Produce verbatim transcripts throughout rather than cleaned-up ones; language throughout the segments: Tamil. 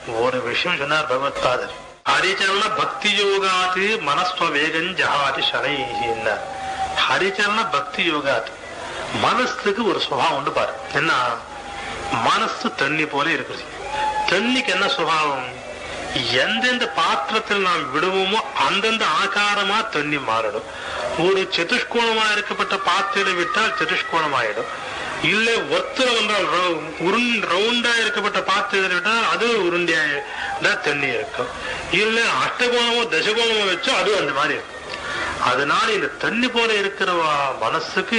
ஒரு விஷயம் சொன்னார் பகவத்பாதர். ஹரிச்சரண பக்தி யோகாத்து மனஸ்வ வேகம் ஜஹாதி சனைன்னார். ஹரிச்சரண பக்தி யோகாத்து மனசுக்கு ஒரு சுபாவம் உண்டு பாரு. என்ன மனசு தண்ணி போல இருக்குது. தண்ணிக்கு என்ன சுபாவம்? எந்தெந்த பாத்திரத்தில் நாம் விடுவோமோ அந்தந்த ஆகாரமா தண்ணி மாறிடும். ஒரு சதுஷ்கோணமா இருக்கப்பட்ட பாத்திரம் விட்டால் சதுஷ்கோணம் ஆயிடும். இல்லை ஒத்தரம் என்றால் ரவுண்டா இருக்கப்பட்ட பாத்திரத்தில் விட்டால் அது உருண்டையா தண்ணி இருக்கும். இல்லை அஷ்டகோணமோ தசகோணமோ வச்சோ அது அந்த மாதிரி இருக்கும். அதனால இந்த தண்ணி போல இருக்கிற மனசுக்கு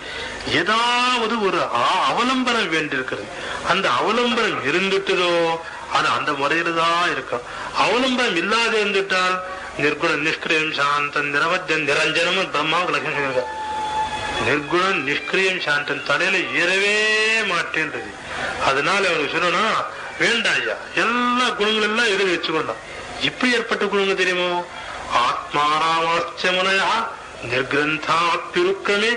ஏதாவது ஒரு அவலம்பனம் வேண்டியிருக்கிறது. அந்த அவலம்பனம் இருந்துட்டதோ அது அந்த முறையில தான் இருக்கும். அவலம்பனம் இல்லாத இருந்துட்டால் நிர்குணம் நிஷ்கிரியம் சாந்தம் நிரவஜன் நிரஞ்சனமும் பிரம்மாவுக்கு லட்சம் சொல்லுங்க. நிர்குணம் நிஷ்கிரியம் சாந்தம் தலையில ஏறவே மாட்டேன்றது. அதனால அவனுக்கு சொல்லணும்னா வேண்டாம் ஐயா, எல்லா குணங்கள் எல்லாம் எழுதி வச்சுக்கொண்டான். இப்படி ஏற்பட்ட குணங்கள் தெரியுமோ? ஆத்மாராமாச்சமனயா நிர்கிரந்தாத்யுருக்கமே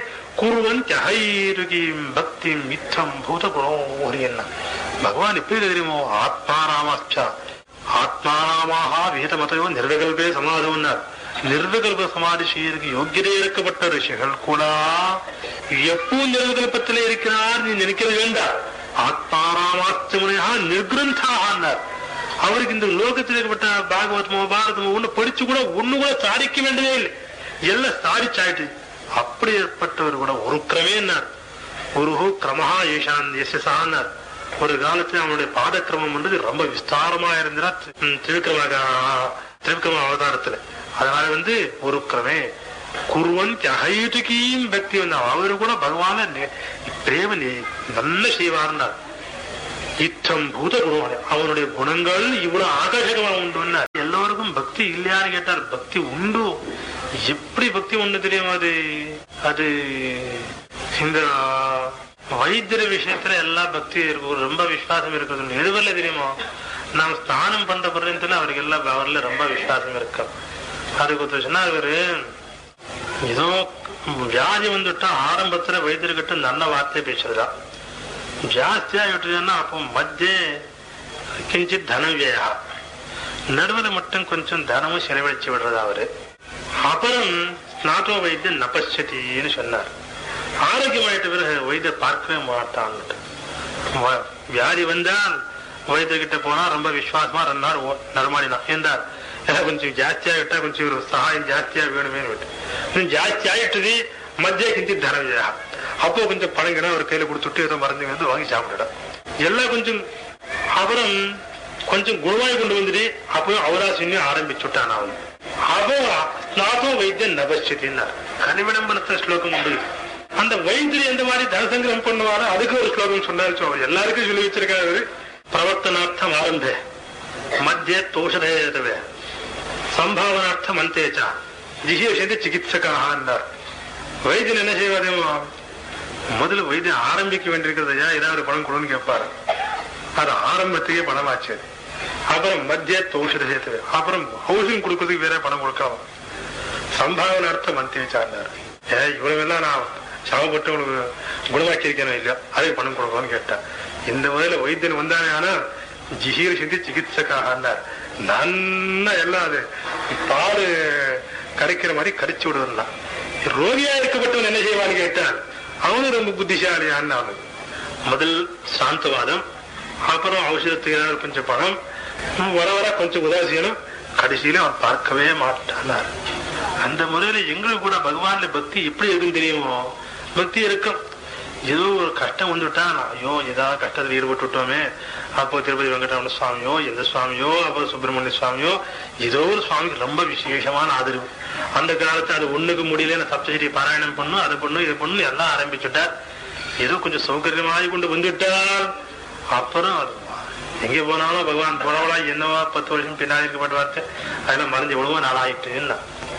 குருவன் பக்தி மித்தம் பூத குணோரி. என்ன பகவான் எப்படி தெரியுமோ? ஆத்மாராமாச்சா ஆத்மாராமாக வேதமதையோ நிர்விகல்பே சமாதம்னார். நிர்விகல்ப சமாதி செய்யறதுக்கு யோகியதை இருக்கப்பட்ட ரிஷிகள் கூட எப்பவும் நிர்விகல்பத்திலே இருக்கிறார் நீ நினைக்கிறது வேண்டாம். ஆத்மாராமாச்சமனையா நிர்கிரந்தார். அவருக்கு இந்த லோகத்தில் ஏற்பட்ட பாகவதமோ பாரதமோ ஒண்ணு படிச்சு கூட ஒண்ணு கூட சாதிக்க வேண்டியதே இல்லை, எல்லாம் சாதிச்சாயிட்டு. அப்படி ஏற்பட்டவர் கூட ஒரு கிரமேன்னார். ஒரு கிரமஹா ஏஷான் எஸ்எஸ்ஆன்னார். ஒரு காலத்துல அவனுடைய பாதக்கிரமம் வந்து ரொம்ப விஸ்தாரமா இருந்தா திருவிக்கிரம திருவிக்கிரம அவதாரத்துல. அதனால வந்து ஒரு கிரமே குருவன் தியகையும் பக்தி வந்தார். அவரு கூட பகவான பிரேம நல்ல செய்வார்னார். இத்தம் பூத குணம் அவனுடைய குணங்கள் இவ்வளவு ஆகர்ஷகமா உண்டு. எல்லோருக்கும் பக்தி இல்லையான்னு கேட்டார். பக்தி உண்டு. எப்படி பக்தி உண்டு தெரியுமா? அது அது இந்த வைத்திர விஷயத்துல எல்லா பக்தி இருக்கும், ரொம்ப விசுவாசம் இருக்குது. எதுவரில் தெரியுமா? நாம் ஸ்நானம் பண்ற பர்யத்துல அவருக்கு எல்லாம் அவர்ல ரொம்ப விசுவாசம் இருக்கும். அதுக்கு சொன்னா அவரு ஏதோ வியாதி வந்துட்டா ஆரம்பத்துல வைத்தியர்கிட்ட நல்ல வார்த்தை பேசுறதா. ஜாஸ்தியா விட்டுதுன்னா அப்போ மத்திய கிஞ்சித் தனம் வியா நடுவில் மட்டும் கொஞ்சம் தனமும் செலவழிச்சு விடுறது அவரு. அப்புறம் ஸ்நாதோ வைத்தியன் நபஸ்யத்தின்னு சொன்னார். ஆரோக்கியமாயிட்ட பிறகு வைத்திய பார்க்கவே மாட்டான். வியாதி வந்தால் வைத்தியர்கிட்ட போனா ரொம்ப விசுவாசமா ரெண்டு நாள் நர்மாடினான் என்றார். கொஞ்சம் ஜாஸ்தியா விட்டா கொஞ்சம் ஒரு சகாயம் ஜாஸ்தியா வேணுமே விட்டு கொஞ்சம் ஜாஸ்தி ஆயிட்டுது. மத்திய கிஞ்சித் தனம் வியா அப்போ கொஞ்சம் பழங்கினா ஒரு கையில கொடுத்துட்டு ஏதோ மருந்து வந்து வாங்கி சாப்பிட்டுடா எல்லாம் கொஞ்சம். அப்புறம் கொஞ்சம் குணமாய் கொண்டு வந்துட்டு அப்போ அவராசின்னு ஆரம்பிச்சுட்டான் அவன். அப்போ ஸ்நாதோ வைத்தியன் நபஸ்யத்தின்னார். கனிவிடம்பனத்த ஸ்லோகம் உண்டு. அந்த வைத்தியர் எந்த மாதிரி தனசங்கிரகம் பண்ணுவாரோ அதுக்கு ஒரு ஸ்லோகம் சொன்னாரு. எல்லாருக்கும் சொல்லி வச்சிருக்காரு. பிரவர்த்தனார்த்தம் ஆரம்பே மத்திய தோஷதேதவே சம்பாவனார்த்தம் அந்தேச்சா ஜிஹிஷதி சிகிச்சகான்னார். வைத்தியன் என்ன செய்வாதேமோ முதல்ல வைத்தியம் ஆரம்பிக்க வேண்டியிருக்கிறதையா ஏதாவது பணம் கொடுன்னு கேட்பாரு. அது ஆரம்பத்துக்கே பணம் ஆச்சு. அப்புறம் மத்திய தோஷத சேர்த்து அப்புறம் ஹவுசிங் கொடுக்கறதுக்கு வேற பணம் கொடுக்கலாம். சம்பாவனார்த்தம் அந்தேச்சான்னார். ஏ இவ்வளவெல்லாம் நான் சாவப்பட்டு உனக்கு குணமாக்கி இருக்கேன் இல்லையா அதுக்கு பணம் கொடுக்கலாம்னு கேட்டேன். இந்த முதல்ல வைத்தியன் வந்தானே ஆனா ஜிஹீர் சிந்தி சிகிச்சைக்காக நன்னா எல்லாம் அது பாடு கரைக்கிற மாதிரி கரைச்சு விடுவதுதான். ரோகியா இருக்கப்பட்டவன் என்ன செய்வான்னு கேட்டான். அவனும் ரொம்ப புத்திசாலியான்னு அவனு முதல் சாந்தவாதம், அப்புறம் ஔஷதத்துக்கு கொஞ்சம் பணம், வர வர கொஞ்சம் உதாசீனம், கடைசியில அவன் பார்க்கவே மாட்டானார். அந்த முறையில எங்களுக்கு கூட பகவான்ல பக்தி எப்படி இருக்குன்னு தெரியுமோ? பக்தி இருக்கும். ஏதோ ஒரு கஷ்டம் வந்துட்டா ஐயோ ஏதாவது கஷ்டத்தில் ஈடுபட்டு விட்டோமே, அப்போ திருப்பதி வெங்கடரமண சுவாமியோ எந்த சுவாமியோ அப்போ சுப்பிரமணிய சுவாமியோ ஏதோ ஒரு சுவாமிக்கு ரொம்ப விசேஷமான ஆதரவு. அந்த காலத்துல அது ஒண்ணுக்கு முடியல சப்தகிரி பாராயணம் பண்ணும் அதை பண்ணும் இது பண்ணும் எல்லாம் ஆரம்பிச்சுட்டார். ஏதோ கொஞ்சம் சௌகரியமாகி கொண்டு வந்துட்டார். அப்புறம் அது எங்கே போனாலும் பகவான் போனவளா என்னவா பத்து வருஷம் பின்னாடி இருக்கப்பட்ட வார்த்தை அதெல்லாம் மறைஞ்சு எவ்வளவோ நாள் ஆயிட்டுன்னா